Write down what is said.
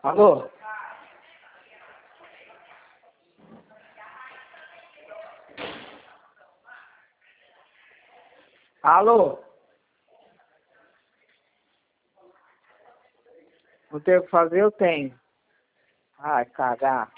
Alô? Alô? Não tem o que fazer, eu tenho. Ai, cagar.